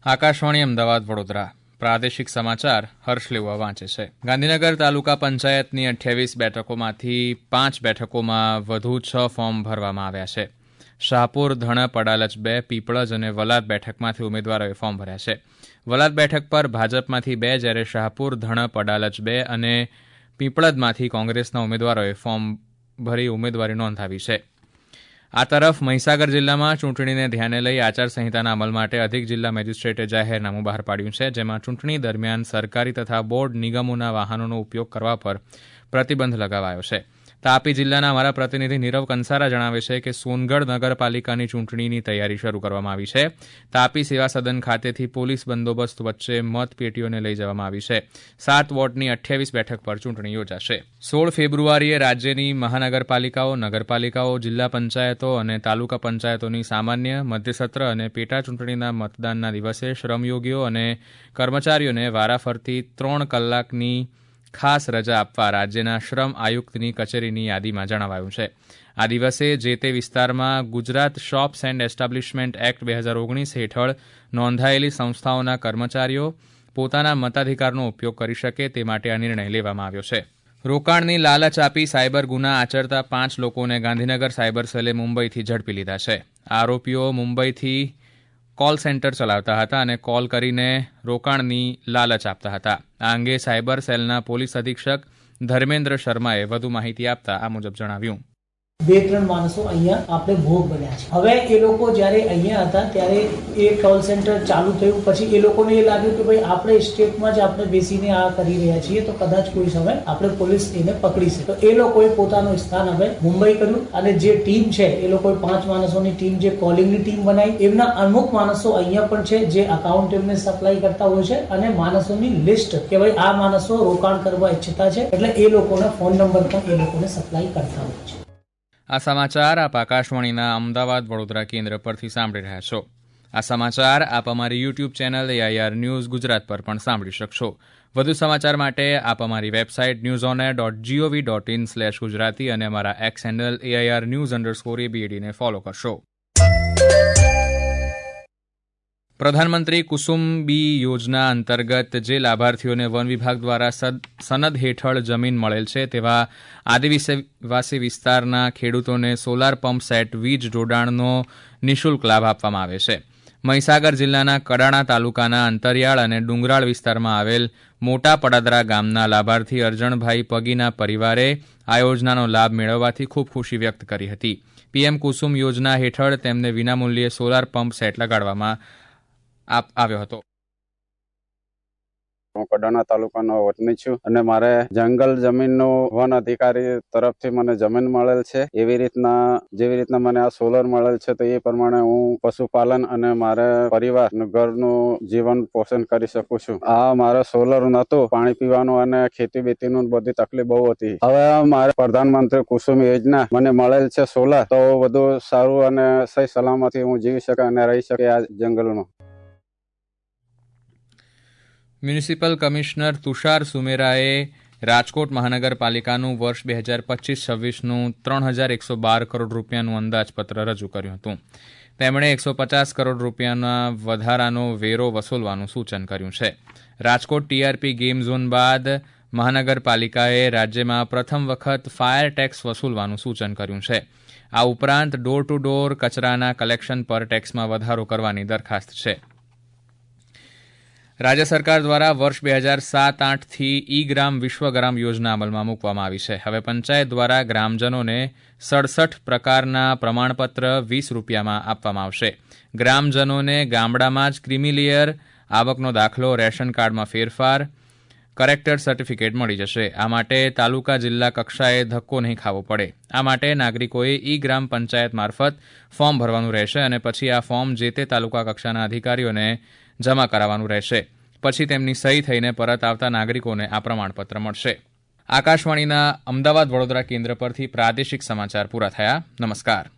આકાશવાણી અમદાવાદ વડોદરા પ્રાદેશિક સમાચાર હર્ષ લેવા વાંચે છે. ગાંધીનગર તાલુકા પંચાયતની 28 બેઠકોમાંથી 5 બેઠકોમાં વધુ 6 ફોર્મ ભરવામાં આવ્યા છે. શાહપુર, ધણપ, અડાલજ 2, પીપળજ અને વલાદ બેઠકમાંથી ઉમેદવારોએ ફોર્મ ભર્યા છે. વલાદ બેઠક પર ભાજપમાંથી 2 જ્યારે શાહપુર, ધણપ, અડાલજ 2 અને પીપળજમાંથી કોંગ્રેસના ઉમેદવારોએ ફોર્મ ભરી ઉમેદવારી નોંધાવી છે. આ તરફ મહીસાગર જિલ્લામાં ચૂંટણીને ધ્યાને લઈ આચારસંહિતાના અમલ માટે અધિક જિલ્લા મેજિસ્ટ્રેટે જાહેરનામું બહાર પાડ્યું છે, જેમાં ચૂંટણી દરમિયાન સરકારી તથા બોર્ડ નિગમોના વાહનોનો ઉપયોગ કરવા પર પ્રતિબંધ લગાવાયો છે. તાપી જિલ્લાના અમારા પ્રતિનિધિ નીરવ કંસારા જણાવે છે કે સોનગઢ નગરપાલિકાની ચૂંટણીની તૈયારી શરૂ કરવામાં આવી છે. તાપી સેવા સદન ખાતેથી પોલીસ બંદોબસ્ત વચ્ચે મતપેટીઓને લઈ જવામાં આવી છે. 7 વોર્ડની 28 બેઠક પર ચૂંટણી યોજાશે. 16 ફેબ્રુઆરીએ રાજ્યની મહાનગરપાલિકાઓ, નગરપાલિકાઓ, જિલ્લા પંચાયતો અને તાલુકા પંચાયતોની સામાન્ય, મધ્યસત્ર અને પેટા ચૂંટણીના મતદાનના દિવસે શ્રમયોગીઓ અને કર્મચારીઓને વારાફરતી 3 કલાકની ખાસ રજા આપવા રાજ્યના શ્રમ આયુક્તની કચેરીની યાદીમાં જણાવાયું છે. આ દિવસે જે તે વિસ્તારમાં Gujarat shops and establishment act 2019 હેઠળ નોંધાયેલી સંસ્થાઓના કર્મચારીઓ પોતાના મતાધિકારનો ઉપયોગ કરી શકે તે માટે આ નિર્ણય લેવામાં આવ્યો છે. રોકાણની લાલચ આપી સાયબર ગુના આચરતા 5 લોકોને ગાંધીનગર સાયબર સેલે મુંબઈથી ઝડપી લીધા છે. આરોપીઓ મુંબઈથી કોલ સેન્ટર ચલાવતા હતા અને કોલ કરીને રોકાણની લાલચ આપતા હતા. આ અંગે સાયબર સેલના પોલીસ અધિક્ષક ધર્મેન્દ્ર શર્માએ વધુ માહિતી આપતા આ મુજબ જણાવ્યું. 2-3 માણસો અહીંયા આપણે ભોગ બન્યા છે. હવે એ લોકો જ્યારે અહીંયા હતા ત્યારે એ કોલ સેન્ટર ચાલુ થયું, પછી એ લોકોને એ લાગ્યું કે ભાઈ આપણે સ્ટેટમાં જ આપણે બેસીને આ કરી રહ્યા છીએ તો કદાચ કોઈ સમય આપણે પોલીસ એને પકડી છે. તો એ લોકોએ પોતાનું સ્થાન હવે મુંબઈ કર્યું અને જે ટીમ છે એ લોકોએ 5 માણસોની ટીમ જે કોલિંગની ટીમ બનાવી. એમના અમુક માણસો અહીંયા પણ છે જે અકાઉન્ટ એમને સપ્લાય કરતા હોય છે અને માણસોની લિસ્ટ કે ભાઈ આ માણસો રોકાણ કરવા ઈચ્છતા છે એટલે એ લોકોના ફોન નંબર પણ એ લોકોને સપ્લાય કરતા હોય છે. આ સમાચાર આપ આકાશવાણીના અમદાવાદ વડોદરા કેન્દ્ર પરથી સાંભળી રહ્યા છો. આ સમાચાર આપ અમારી YouTube channel AIR news Gujarat પર પણ સાંભળી શકશો. વધુ સમાચાર માટે આપ અમારી વેબસાઇટ newsonair.gov.in/gujarati અને અમારા એક્સ હેન્ડલ AIR_news_ABD ને ફોલો કરશો. પ્રધાનમંત્રી કુસુમ-બી યોજના અંતર્ગત જે લાભાર્થીઓને વન વિભાગ દ્વારા સનદ હેઠળ જમીન મળેલ છે તેવા આદિવાસી વિસ્તારના ખેડૂતોને સોલાર પંપ સેટ વીજ જોડાણનો નિઃશુલ્ક લાભ આપવામાં આવે છે. મહીસાગર જિલ્લાના કડાણા તાલુકાના અંતરિયાળ અને ડુંગરાળ વિસ્તારમાં આવેલ મોટા પડદરા ગામના લાભાર્થી અરજણભાઈ પગીના પરિવારે આ યોજનાનો લાભ મેળવવાથી ખૂબ ખુશી વ્યક્ત કરી હતી. PM કુસુમ યોજના હેઠળ તેમને વિનામૂલ્યે સોલાર પંપ સેટ લગાડવામાં આવ્યો હતો. હું કડાણા તાલુકાનો વતની છું અને મારે જંગલ જમીનનો વન અધિકારી તરફથી મને જમીન મળેલ છે. જેવી રીતના મને આ સોલર મળેલ છે તો એ પ્રમાણે હું પશુપાલન અને મારે પરિવાર ઘરનું જીવન પોષણ કરી શકું છું. આ મારે સોલર નતું, પાણી પીવાનું અને ખેતી બેતીનું બધી તકલીફ બહુ હતી. હવે મારે પ્રધાનમંત્રી કુસુમ યોજના મને મળેલ છે સોલર, તો બધું સારું અને સહી સલામતી હું જીવી શકે અને રહી શકે આ જંગલમાં. મ્યુનિસિપલ કમિશનર તુષાર સુમેરાએ રાજકોટ મહાનગરપાલિકાનું વર્ષ 2025-26નું 3112 કરોડ રૂપિયાનું અંદાજપત્ર રજૂ કર્યું હતું. તેમણે 150 કરોડ રૂપિયાના વધારાનો વેરો વસૂલવાનું સૂચન કર્યું છે. રાજકોટ TRP ગેમ ઝોન બાદ મહાનગરપાલિકાએ રાજ્યમાં પ્રથમ વખત ફાયર ટેક્સ વસૂલવાનું સૂચન કર્યું છે. આ ઉપરાંત ડોર ટુ ડોર કચરાના કલેક્શન પર ટેક્સમાં વધારો કરવાની દરખાસ્ત છે. રાજ્ય સરકાર દ્વારા વર્ષ 2007-8થી ઈ-ગ્રામ વિશ્વગ્રામ યોજના અમલમાં મૂકવામાં આવી છે. હવે પંચાયત દ્વારા ગ્રામજનોને 67 પ્રકારના પ્રમાણપત્ર 20 રૂપિયામાં આપવામાં આવશે. ગ્રામજનોને ગામડામાં જ ક્રિમિલિયર, આવકનો દાખલો, રેશન કાર્ડમાં ફેરફાર, કરેક્ટર સર્ટિફિકેટ મળી જશે. આ માટે તાલુકા જિલ્લા કક્ષાએ ધક્કો નહીં ખાવો પડે. આ માટે નાગરિકોએ ઈ-ગ્રામ પંચાયત મારફત ફોર્મ ભરવાનું રહેશે અને પછી આ ફોર્મ જે તે તાલુકા કક્ષાના અધિકારીઓને જમા કરાવવાનું રહેશે. પછી તેમની સહી થઈને પરત આવતા નાગરિકોને આ પ્રમાણપત્ર મળશે. આકાશવાણીના અમદાવાદ વડોદરા કેન્દ્ર પરથી પ્રાદેશિક સમાચાર પૂરા થયા. નમસ્કાર.